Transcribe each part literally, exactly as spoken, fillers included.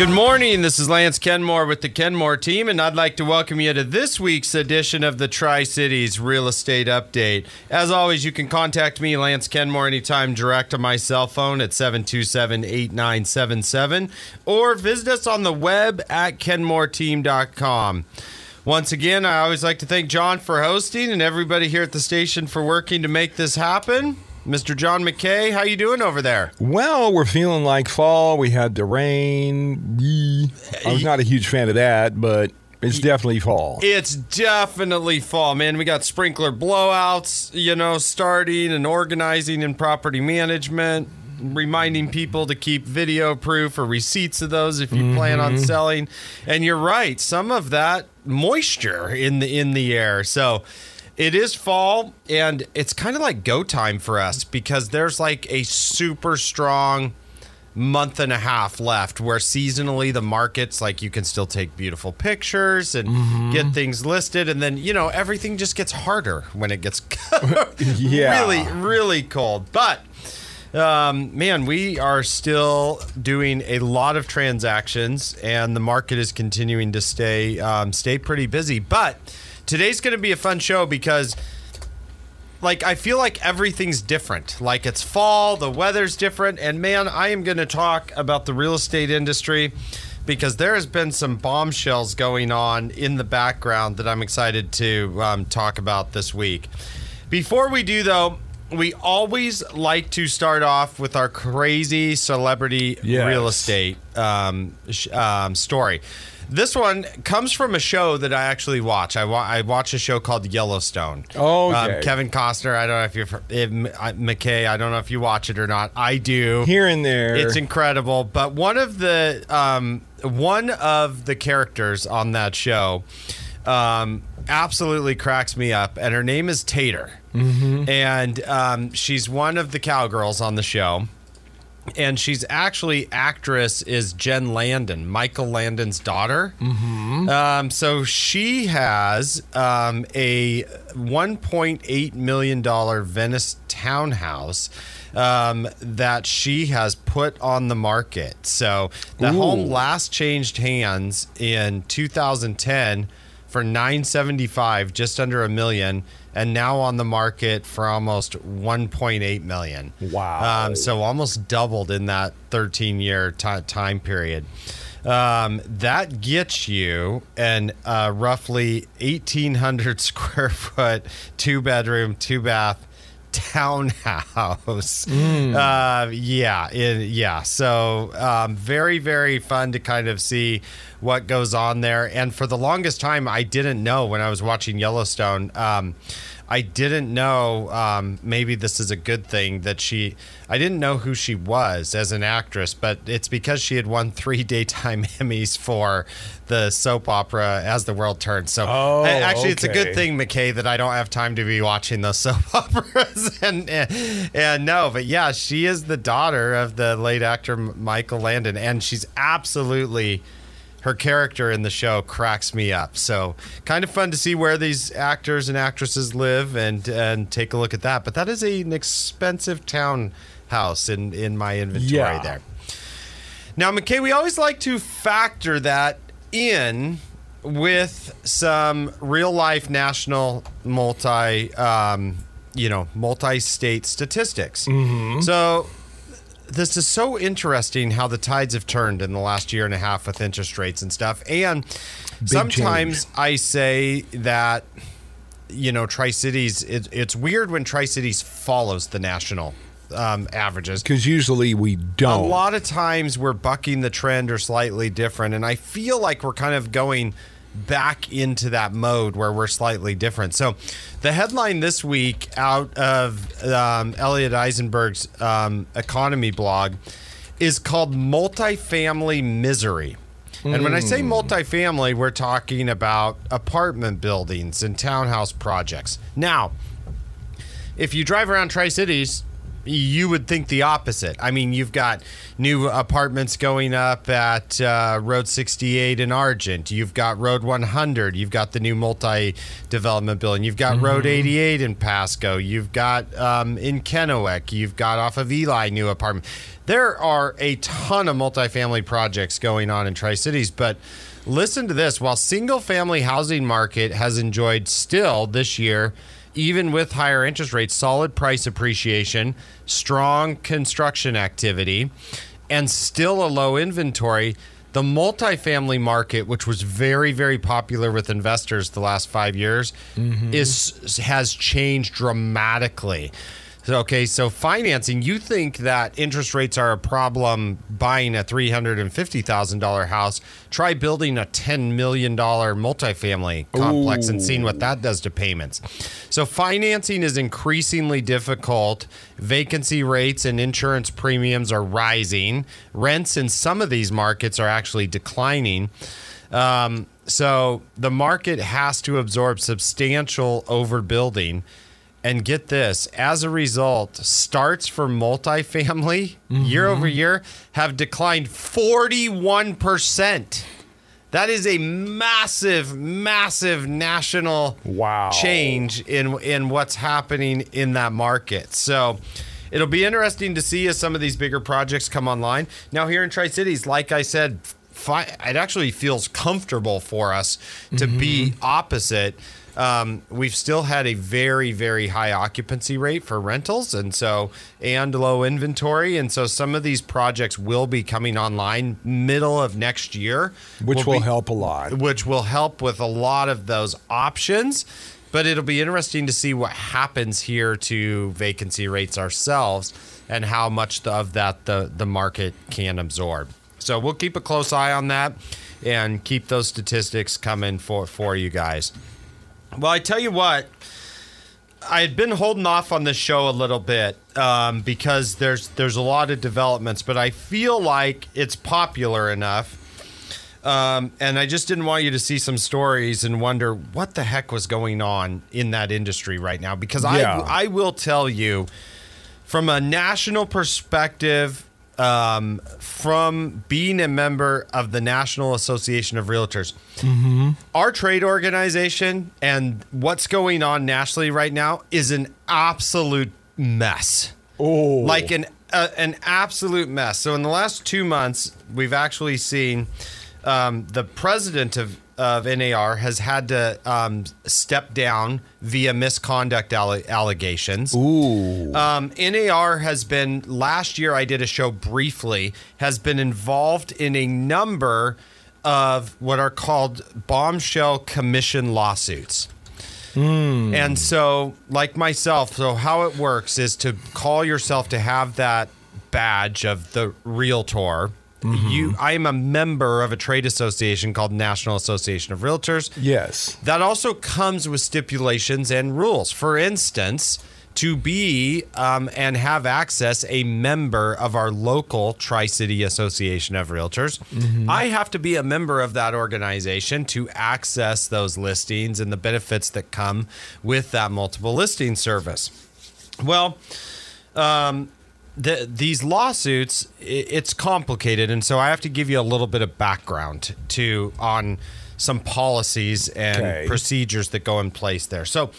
Good morning. This is Lance Kenmore with the Kenmore team, and I'd like to welcome you to this week's edition of the Tri-Cities Real Estate Update. As always, you can contact me, Lance Kenmore, anytime direct on my cell phone at seven two seven, eight nine seven seven, or visit us on the web at kenmore team dot com. Once again, I always like to thank John for hosting and everybody here at the station for working to make this happen. Mister John McKay, how you doing over there? Well, we're feeling like fall. We had the rain. I was not a huge fan of that, but it's definitely fall. It's definitely fall, man. We got sprinkler blowouts, you know, starting and organizing in property management, reminding people to keep video proof or receipts of those if you mm-hmm. plan on selling. And you're right, some of that moisture in the in the air. So it is fall, and it's kind of like go time for us because there's like a super strong month and a half left where seasonally the markets, like, you can still take beautiful pictures and mm-hmm. get things listed, and then, you know, everything just gets harder when it gets yeah. really, really cold. But Um, man, we are still doing a lot of transactions, and the market is continuing to stay um, stay pretty busy. But today's going to be a fun show because, like, I feel like everything's different. Like, it's fall, the weather's different, and man, I am going to talk about the real estate industry because there has been some bombshells going on in the background that I'm excited to um, talk about this week. Before we do, though, we always like to start off with our crazy celebrity yes. real estate um, sh- um, story. This one comes from a show that I actually watch. I, wa- I watch a show called Yellowstone. Oh, okay. Um, Kevin Costner. I don't know if you're if, McKay. I don't know if you watch it or not. I do. Here and there. It's incredible. But one of the um, one of the characters on that show um, absolutely cracks me up, and her name is Tater. Mm-hmm. And um, she's one of the cowgirls on the show. And she's actually, actress is Jen Landon, Michael Landon's daughter. Mm-hmm. Um, so she has um, a one point eight million dollars Venice townhouse um, that she has put on the market. So the Ooh. home last changed hands in two thousand ten for nine hundred seventy-five thousand dollars, just under a million, and now on the market for almost one point eight million dollars. Wow. Um, so almost doubled in that thirteen-year t- time period. Um, that gets you an uh, roughly eighteen hundred square foot, two-bedroom, two-bath townhouse. Mm. Uh, yeah, it, yeah. So um, very, very fun to kind of see what goes on there. And for the longest time, I didn't know when I was watching Yellowstone. Um, I didn't know, um, maybe this is a good thing, that she, I didn't know who she was as an actress, but it's because she had won three daytime Emmys for the soap opera As the World Turns. So oh, actually, okay. It's a good thing, McKay, that I don't have time to be watching those soap operas. and, and, and no, but yeah, she is the daughter of the late actor Michael Landon, and she's absolutely... her character in the show cracks me up. So kind of fun to see where these actors and actresses live and and take a look at that. But that is a, an expensive townhouse in, in my inventory yeah. there. Now, McKay, we always like to factor that in with some real life national multi, um, you know, multi-state statistics. Mm-hmm. So this is so interesting how the tides have turned in the last year and a half with interest rates and stuff. And Big sometimes change. I say that, you know, Tri-Cities, it, it's weird when Tri-Cities follows the national um, averages. Because usually we don't. A lot of times we're bucking the trend or slightly different. And I feel like we're kind of going back into that mode where we're slightly different. So the headline this week out of um, Elliot Eisenberg's um, economy blog is called Multifamily Misery. Mm. And when I say multifamily, we're talking about apartment buildings and townhouse projects. Now, if you drive around Tri-Cities, you would think the opposite. I mean, you've got new apartments going up at uh, Road sixty-eight in Argent. You've got Road one hundred. You've got the new multi-development building. You've got mm-hmm. Road eighty-eight in Pasco. You've got um, in Kennewick. You've got off of Eli new apartment. There are a ton of multifamily projects going on in Tri-Cities, but listen to this. While single-family housing market has enjoyed still this year, even with higher interest rates, solid price appreciation, strong construction activity, and still a low inventory, the multifamily market, which was very, very popular with investors the last five years, mm-hmm. is has changed dramatically. So, okay, so financing, you think that interest rates are a problem buying a three hundred fifty thousand dollars house. Try building a ten million dollars multifamily complex Ooh. and seeing what that does to payments. So financing is increasingly difficult. Vacancy rates and insurance premiums are rising. Rents in some of these markets are actually declining. Um, so the market has to absorb substantial overbuilding. And get this, as a result, starts for multifamily mm-hmm. year over year have declined forty-one percent. That is a massive, massive national wow. change in in what's happening in that market. So it'll be interesting to see as some of these bigger projects come online. Now here in Tri-Cities, like I said, fi- it actually feels comfortable for us to mm-hmm. be opposite. Um, we've still had a very, very high occupancy rate for rentals, and so and low inventory, and so some of these projects will be coming online middle of next year, which will, will be, help a lot. Which will help with a lot of those options. But it'll be interesting to see what happens here to vacancy rates ourselves and how much of that the the market can absorb. So we'll keep a close eye on that and keep those statistics coming for for you guys. Well, I tell you what, I had been holding off on this show a little bit um, because there's there's a lot of developments, but I feel like it's popular enough. Um, and I just didn't want you to see some stories and wonder what the heck was going on in that industry right now. Because yeah. I, I will tell you, from a national perspective, um, from being a member of the National Association of Realtors, mm-hmm. our trade organization and what's going on nationally right now is an absolute mess. Oh, like an uh, an absolute mess. So in the last two months, we've actually seen um, the president of of N A R has had to um, step down via misconduct alle- allegations. Ooh. Um, N A R has been, last year I did a show briefly, has been involved in a number of what are called bombshell commission lawsuits. Mm. And so, like myself, so how it works is to call yourself to have that badge of the realtor. Mm-hmm. You, I am a member of a trade association called National Association of Realtors. Yes. That also comes with stipulations and rules. For instance, to be um, and have access a member of our local Tri-City Association of Realtors, mm-hmm. I have to be a member of that organization to access those listings and the benefits that come with that multiple listing service. Well, um, The, these lawsuits, it's complicated, and so I have to give you a little bit of background to on some policies and okay. procedures that go in place there. So,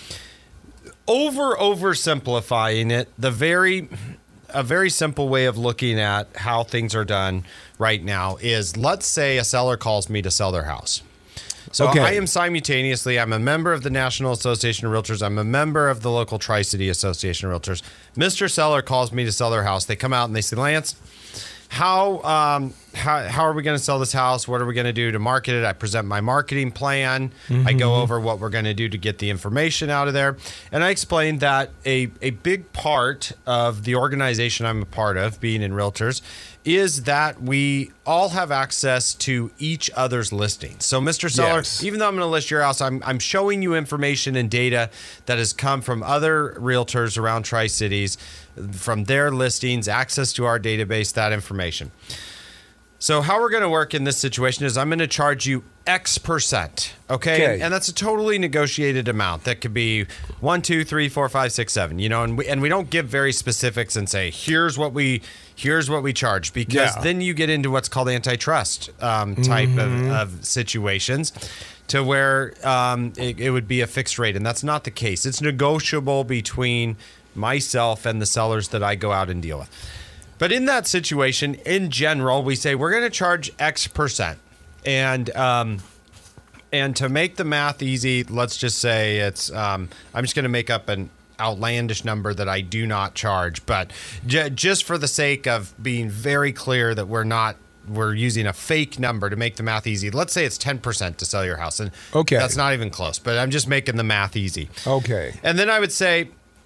over oversimplifying it, the very a very simple way of looking at how things are done right now is, let's say a seller calls me to sell their house. So okay. I am simultaneously, I'm a member of the National Association of Realtors. I'm a member of the local Tri-City Association of Realtors. Mister Seller calls me to sell their house. They come out and they say, Lance, how um, how, how are we going to sell this house? What are we going to do to market it? I present my marketing plan. Mm-hmm. I go over what we're going to do to get the information out of there. And I explained that a, a big part of the organization I'm a part of, being in Realtors, is that we all have access to each other's listings. So, Mister Seller, yes. even though I'm going to list your house, I'm I'm showing you information and data that has come from other realtors around Tri-Cities, from their listings, access to our database, that information. So how we're going to work in this situation is I'm going to charge you X percent. Okay? Okay. And that's a totally negotiated amount. That could be one, two, three, four, five, six, seven. You know, and we and we don't give very specifics and say, here's what we here's what we charge, because Yeah. then you get into what's called antitrust um, type Mm-hmm. of, of situations, to where um, it, it would be a fixed rate, and that's not the case. It's negotiable between myself and the sellers that I go out and deal with. But in that situation, in general, we say we're going to charge X percent. And um, and to make the math easy, let's just say it's, um, I'm just going to make up an outlandish number that I do not charge. But j- just for the sake of being very clear that we're not, we're using a fake number to make the math easy. Let's say it's ten percent to sell your house. And Okay. that's not even close, but I'm just making the math easy. Okay. And then I would say,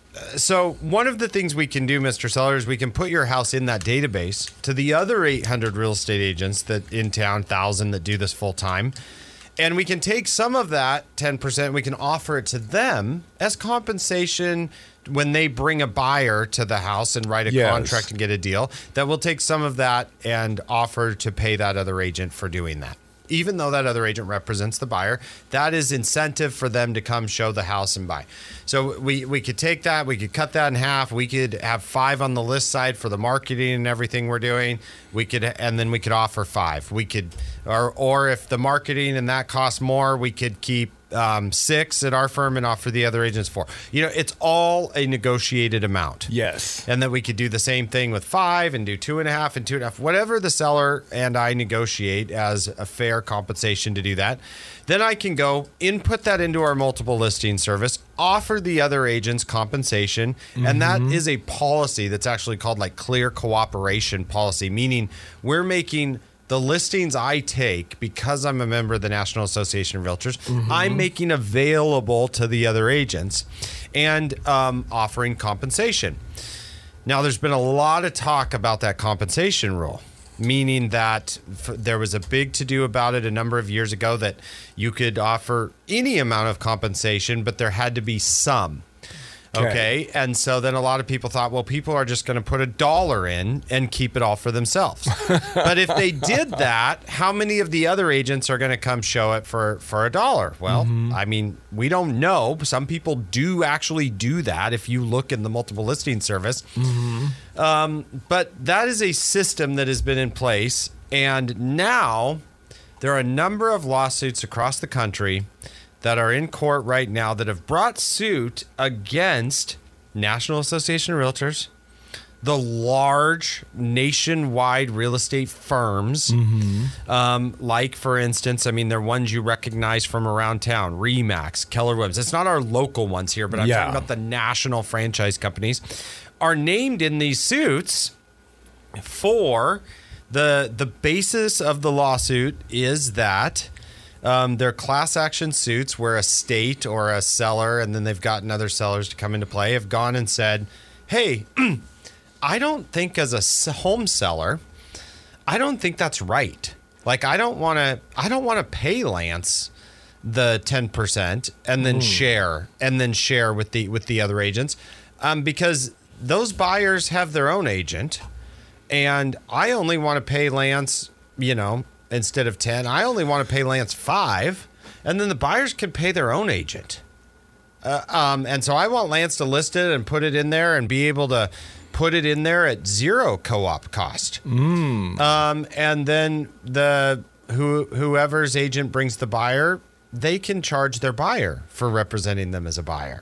so one of the things we can do, Mister Seller, is we can put your house in that database to the other eight hundred real estate agents that in town, one thousand that do this full time. And we can take some of that ten percent, we can offer it to them as compensation when they bring a buyer to the house and write a Yes. contract and get a deal. That we'll take some of that and offer to pay that other agent for doing that. Even though that other agent represents the buyer, that is incentive for them to come show the house and buy. So we, we could take that, we could cut that in half. We could have five on the list side for the marketing and everything we're doing. We could, and then we could offer five. We could, or or if the marketing and that costs more, we could keep um, six at our firm and offer the other agents four. You know, it's all a negotiated amount. Yes. And then we could do the same thing with five and do two and a half and two and a half, whatever the seller and I negotiate as a fair compensation to do that. Then I can go input that into our multiple listing service, offer the other agents compensation. Mm-hmm. And that is a policy that's actually called like clear cooperation policy, meaning we're making the listings I take, because I'm a member of the National Association of Realtors, mm-hmm. I'm making available to the other agents and um, offering compensation. Now, there's been a lot of talk about that compensation rule, meaning that f- there was a big to-do about it a number of years ago that you could offer any amount of compensation, but there had to be some. Okay. okay. And so then a lot of people thought, well, people are just going to put a dollar in and keep it all for themselves. But if they did that, how many of the other agents are going to come show it for, for a dollar? Well, mm-hmm. I mean, we don't know. Some people do actually do that if you look in the multiple listing service. Mm-hmm. Um, but that is a system that has been in place. And now there are a number of lawsuits across the country that are in court right now that have brought suit against National Association of Realtors, the large nationwide real estate firms, mm-hmm. um, like, for instance, I mean, they're ones you recognize from around town, RE/MAX, Keller Williams. It's not our local ones here, but I'm yeah. talking about the national franchise companies are named in these suits for the the basis of the lawsuit is that Um, they're class action suits where a state or a seller, and then they've gotten other sellers to come into play, have gone and said, hey, I don't think as a home seller, I don't think that's right. Like, I don't want to, I don't want to pay Lance the ten percent and then mm. share and then share with the, with the other agents. Um, because those buyers have their own agent, and I only want to pay Lance, you know, instead of ten, I only want to pay Lance five, and then the buyers can pay their own agent. Uh, um, and so I want Lance to list it and put it in there and be able to put it in there at zero co-op cost. Mm. Um, and then the who whoever's agent brings the buyer, they can charge their buyer for representing them as a buyer.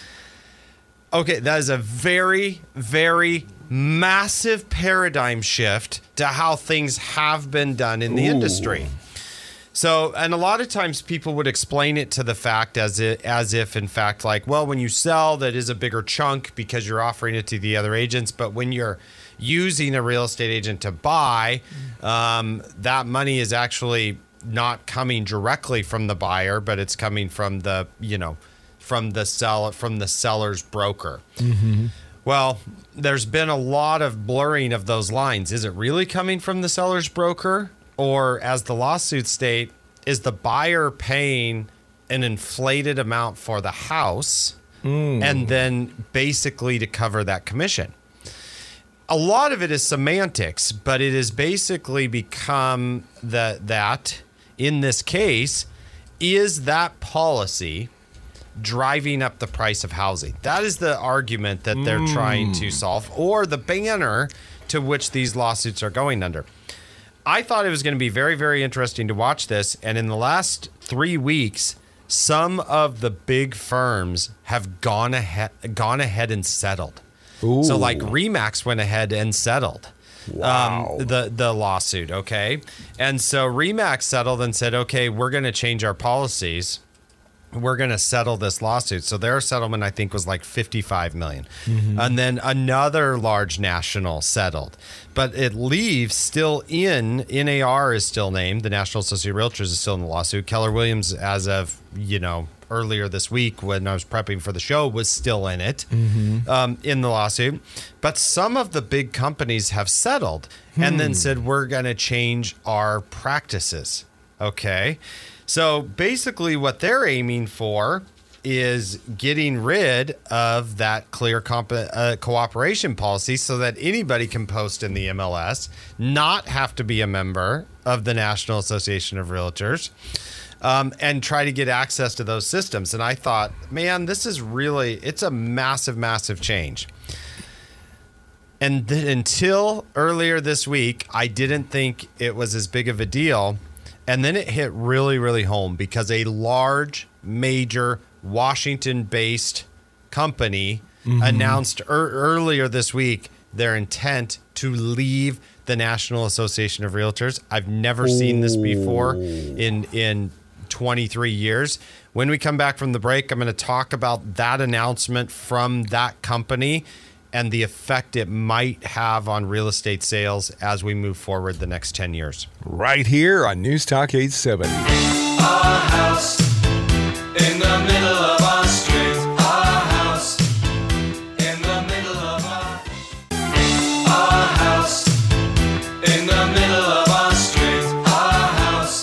Okay, that is a very, very massive paradigm shift to how things have been done in the Ooh. industry. So, and a lot of times people would explain it to the fact as it, as if, in fact, like, well, when you sell, that is a bigger chunk because you're offering it to the other agents. But when you're using a real estate agent to buy, um, that money is actually not coming directly from the buyer, but it's coming from the, you know, from the sell from the seller's broker. Mm-hmm. Well, there's been a lot of blurring of those lines. Is it really coming from the seller's broker? Or, as the lawsuits state, is the buyer paying an inflated amount for the house mm. and then basically to cover that commission? A lot of it is semantics, but it has basically become the, that in this case, is that policy driving up the price of housing? That is the argument that they're mm. trying to solve, or the banner to which these lawsuits are going under. I thought it was going to be very, very interesting to watch this. And in the last three weeks, some of the big firms have gone ahead, gone ahead and settled. Ooh. So like RE/MAX went ahead and settled. Wow. Um, the, the lawsuit. Okay. And so RE/MAX settled and said, okay, we're going to change our policies. We're going to settle this lawsuit. So their settlement, I think, was like fifty-five million dollars. Mm-hmm. And then another large national settled. But it leaves still in, N A R is still named. The National Association of Realtors is still in the lawsuit. Keller Williams, as of, you know, earlier this week when I was prepping for the show, was still in it, mm-hmm. um, in the lawsuit. But some of the big companies have settled hmm. and then said, we're going to change our practices. Okay. So basically what they're aiming for is getting rid of that clear comp- uh, cooperation policy so that anybody can post in the M L S, not have to be a member of the National Association of Realtors, um, and try to get access to those systems. And I thought, man, this is really, it's a massive, massive change. And th- until earlier this week, I didn't think it was as big of a deal. And then it hit really, really home because a large, major Washington-based company mm-hmm. announced er- earlier this week their intent to leave the National Association of Realtors. I've never Ooh. seen this before in in twenty-three years. When we come back from the break, I'm going to talk about that announcement from that company and the effect it might have on real estate sales as we move forward the next ten years. Right here on News Talk eight seventy. Our house in the middle of our street. Our house in the middle of our... Our house in the middle of our street. Our house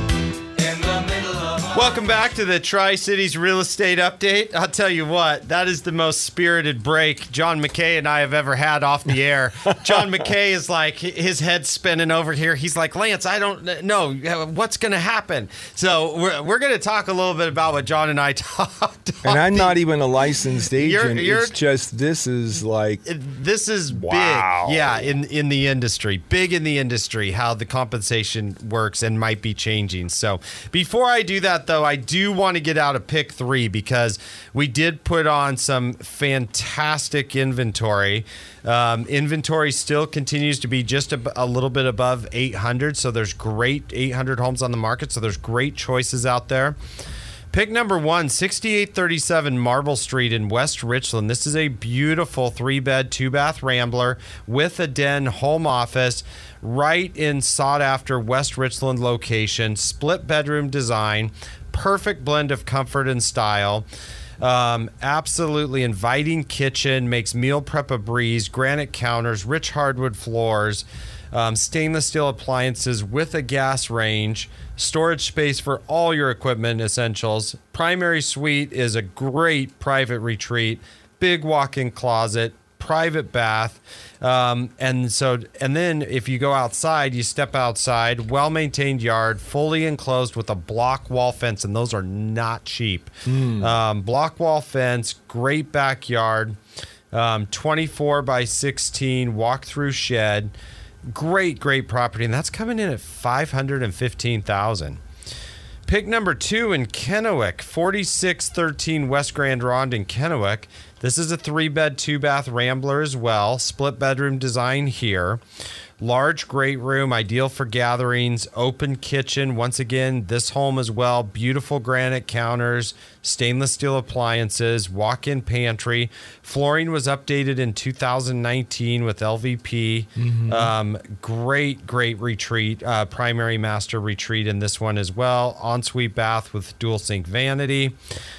in the middle of our... Welcome back to the Tri-Cities Real Estate Update. I'll tell you what, that is the most spirited break John McKay and I have ever had off the air. John McKay is like, his head's spinning over here. He's like, Lance, I don't know what's going to happen. So we're, we're going to talk a little bit about what John and I talked. And I'm not even a licensed agent. You're, you're, it's just, this is like... This is wow. big. Yeah, in, in the industry. Big in the industry, how the compensation works and might be changing. So before I do that, though, I do want to get out of pick three because we did put on some fantastic inventory. Um, inventory still continues to be just a, a little bit above eight hundred. So there's great eight hundred homes on the market. So there's great choices out there. Pick number one, sixty-eight thirty-seven Marble Street in West Richland. This is a beautiful three-bed, two-bath Rambler with a den home office right in sought-after West Richland location. Split-bedroom design, perfect blend of comfort and style. Um, absolutely inviting kitchen, makes meal prep a breeze, granite counters, rich hardwood floors, um, stainless steel appliances with a gas range, storage space for all your equipment essentials. Primary suite is a great private retreat, big walk-in closet, private bath. Um, and so, and then if you go outside, you step outside, well-maintained yard, fully enclosed with a block wall fence, and those are not cheap. Mm. Um, block wall fence, great backyard, um, twenty-four by sixteen walk-through shed. Great, great property, and that's coming in at five hundred fifteen thousand dollars. Pick number two in Kennewick, forty-six thirteen West Grand Ronde in Kennewick. This is a three-bed, two-bath Rambler as well. Split-bedroom design here. Large, great room, ideal for gatherings. Open kitchen. Once again, this home as well. Beautiful granite counters, stainless steel appliances, walk-in pantry. Flooring was updated in two thousand nineteen with L V P. Mm-hmm. Um, great, great retreat. Uh, primary master retreat in this one as well. Ensuite bath with dual sink vanity.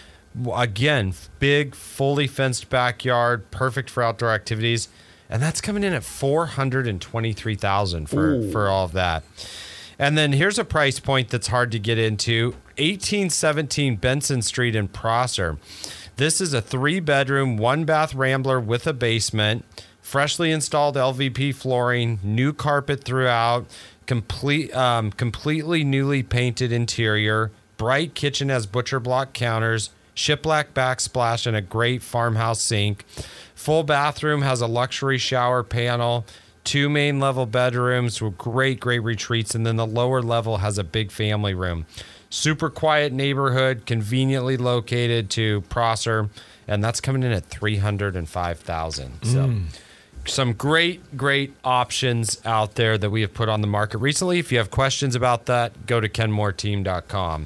Again, big, fully fenced backyard, perfect for outdoor activities. And that's coming in at four hundred twenty-three thousand dollars for, for all of that. And then here's a price point that's hard to get into. eighteen seventeen Benson Street in Prosser. This is a three-bedroom, one-bath Rambler with a basement, freshly installed L V P flooring, new carpet throughout, complete, um, completely newly painted interior. Bright kitchen has butcher block counters, shiplap backsplash, and a great farmhouse sink. Full bathroom has a luxury shower panel, two main level bedrooms with great, great retreats, and then the lower level has a big family room. Super quiet neighborhood, conveniently located to Prosser, and that's coming in at three hundred five thousand dollars. So. Mm. Some great, great options out there that we have put on the market recently. If you have questions about that, go to ken moore team dot com.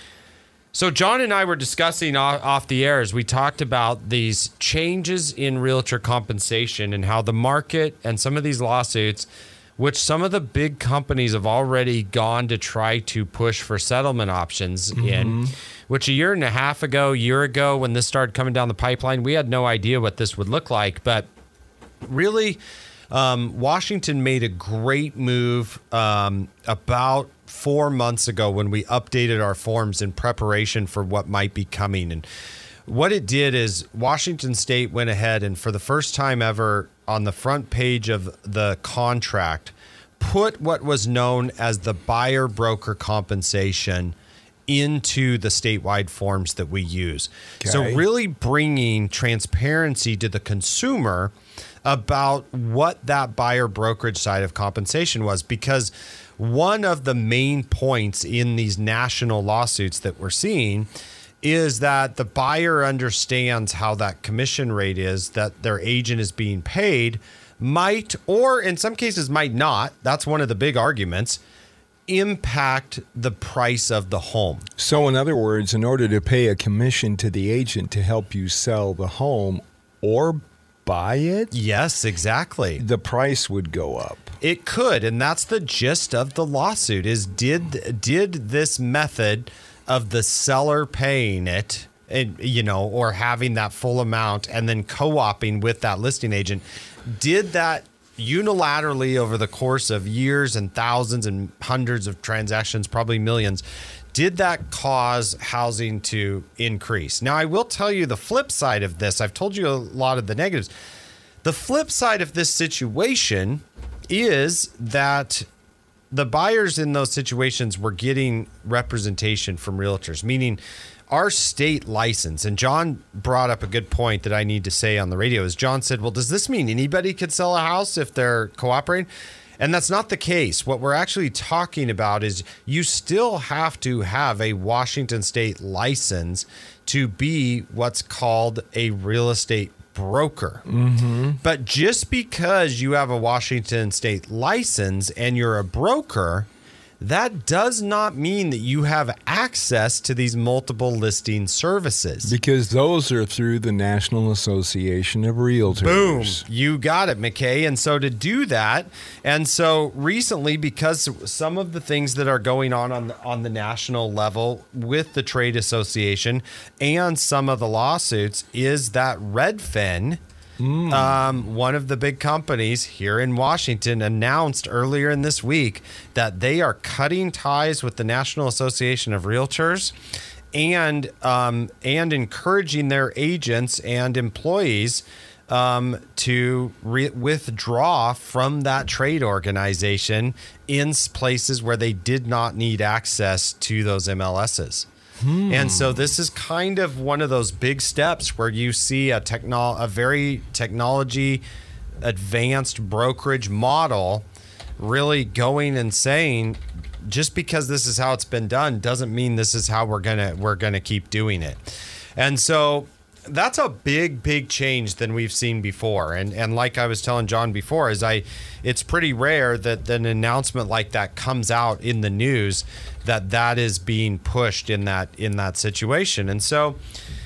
So John and I were discussing off, off the air as we talked about these changes in realtor compensation and how the market and some of these lawsuits, which some of the big companies have already gone to try to push for settlement options mm-hmm. in, which a year and a half ago, year ago, when this started coming down the pipeline, we had no idea what this would look like. But really, um, Washington made a great move um, about four months ago when we updated our forms in preparation for what might be coming. And what it did is Washington State went ahead and for the first time ever on the front page of the contract, put what was known as the buyer broker compensation into the statewide forms that we use. Okay. So really bringing transparency to the consumer about what that buyer brokerage side of compensation was, because one of the main points in these national lawsuits that we're seeing is that the buyer understands how that commission rate is that their agent is being paid might, or in some cases might not, that's one of the big arguments, impact the price of the home. So in other words, in order to pay a commission to the agent to help you sell the home or buy it? Yes, exactly. The price would go up. It could, and that's the gist of the lawsuit is did did this method of the seller paying it, and, you know, or having that full amount and then co-oping with that listing agent, did that unilaterally over the course of years and thousands and hundreds of transactions, probably millions, did that cause housing to increase? Now, I will tell you the flip side of this. I've told you a lot of the negatives. The flip side of this situation is that the buyers in those situations were getting representation from realtors, meaning our state license. And John brought up a good point that I need to say on the radio is John said, well, does this mean anybody could sell a house if they're cooperating? And that's not the case. What we're actually talking about is you still have to have a Washington State license to be what's called a real estate broker. Mm-hmm. But just because you have a Washington State license and you're a broker, that does not mean that you have access to these multiple listing services. Because those are through the National Association of Realtors. Boom. You got it, McKay. And so to do that, and so recently, because some of the things that are going on on the, on the national level with the trade association and some of the lawsuits is that Redfin, Mm. Um, one of the big companies here in Washington announced earlier in this week that they are cutting ties with the National Association of Realtors and um, and encouraging their agents and employees um, to re- withdraw from that trade organization in places where they did not need access to those M L Ss. Hmm. And so this is kind of one of those big steps where you see a techno- a very technology advanced brokerage model really going and saying, just because this is how it's been done doesn't mean this is how we're gonna we're gonna keep doing it. And so that's a big, big change than we've seen before. And and like I was telling John before, is I it's pretty rare that an announcement like that comes out in the news that that is being pushed in that in that situation. And so,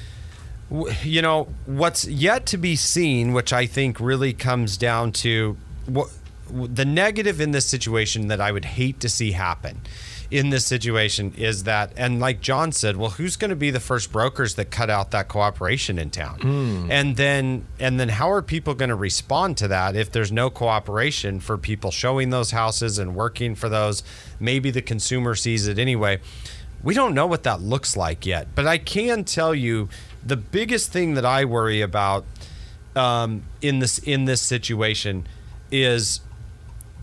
you know, what's yet to be seen, which I think really comes down to what the negative in this situation that I would hate to see happen in this situation is that, and like John said, well, who's going to be the first brokers that cut out that cooperation in town? Mm. And then, and then how are people going to respond to that if there's no cooperation for people showing those houses and working for those? Maybe the consumer sees it anyway. We don't know what that looks like yet, but I can tell you the biggest thing that I worry about um, in this in this situation is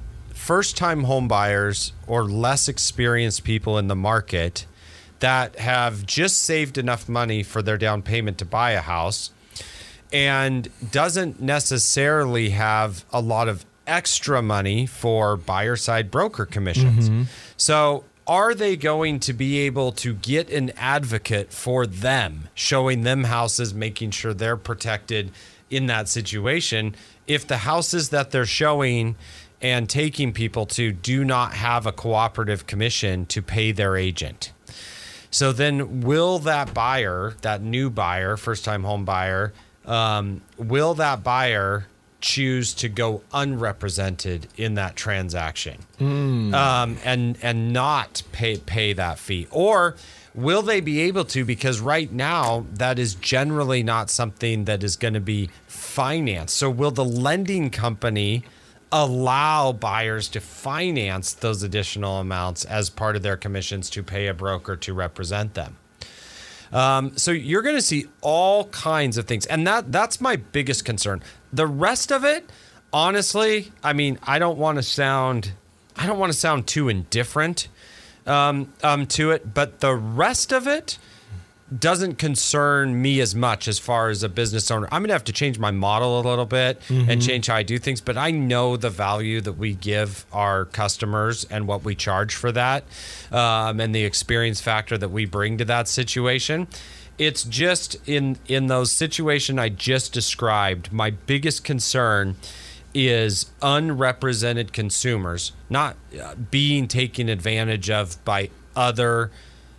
first-time home buyers or less experienced people in the market that have just saved enough money for their down payment to buy a house and doesn't necessarily have a lot of extra money for buyer side broker commissions. Mm-hmm. So are they going to be able to get an advocate for them, showing them houses, making sure they're protected in that situation if the houses that they're showing and taking people to do not have a cooperative commission to pay their agent? So then will that buyer, that new buyer, first-time home buyer, um, will that buyer choose to go unrepresented in that transaction mm. um, and and not pay pay that fee? Or will they be able to, because right now that is generally not something that is going to be financed. So will the lending company allow buyers to finance those additional amounts as part of their commissions to pay a broker to represent them? Um, so you're going to see all kinds of things. And that that's my biggest concern. The rest of it, honestly, I mean, I don't want to sound, I don't want to sound too indifferent um, um, to it, but the rest of it doesn't concern me as much as far as a business owner. I'm going to have to change my model a little bit mm-hmm. and change how I do things, but I know the value that we give our customers and what we charge for that um, and the experience factor that we bring to that situation. It's just in, in those situations I just described, my biggest concern is unrepresented consumers not being taken advantage of by other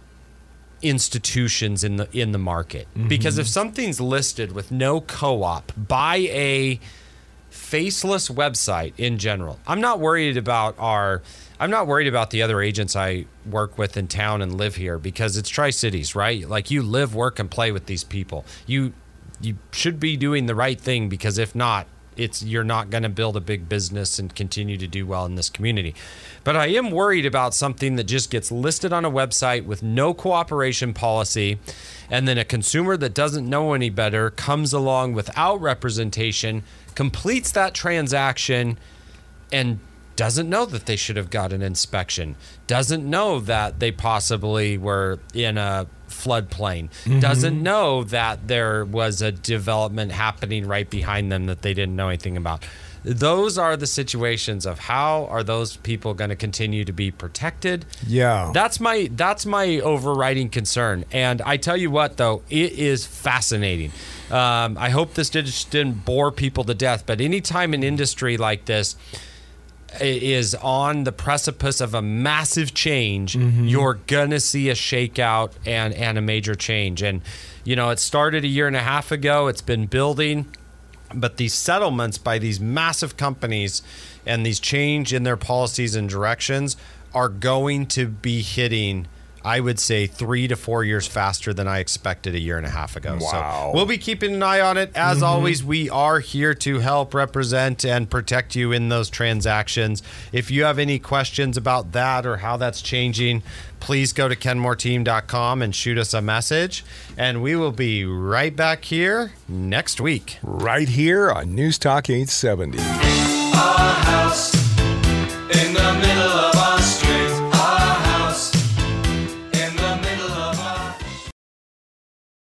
institutions in the in the market. Mm-hmm. Because if something's listed with no co-op by a faceless website in general, I'm not worried about our I'm not worried about the other agents I work with in town and live here, because it's Tri-Cities, right? Like, you live, work, and play with these people. You you should be doing the right thing, because if not, it's you're not going to build a big business and continue to do well in this community. But I am worried about something that just gets listed on a website with no cooperation policy, and then a consumer that doesn't know any better comes along without representation, completes that transaction, and doesn't know that they should have got an inspection, doesn't know that they possibly were in a floodplain, mm-hmm. doesn't know that there was a development happening right behind them that they didn't know anything about. Those are the situations of how are those people going to continue to be protected? Yeah. That's my that's my overriding concern. And I tell you what, though, it is fascinating. Um, I hope this did, didn't bore people to death, but anytime an industry like this is on the precipice of a massive change, mm-hmm. you're gonna see a shakeout and and a major change. And you know, it started a year and a half ago. It's been building, but these settlements by these massive companies and these change in their policies and directions are going to be hitting, I would say, three to four years faster than I expected a year and a half ago. Wow. So we'll be keeping an eye on it. As mm-hmm. always, we are here to help represent and protect you in those transactions. If you have any questions about that or how that's changing, please go to kenmore team dot com and shoot us a message. And we will be right back here next week. Right here on News Talk eight seventy. Our house.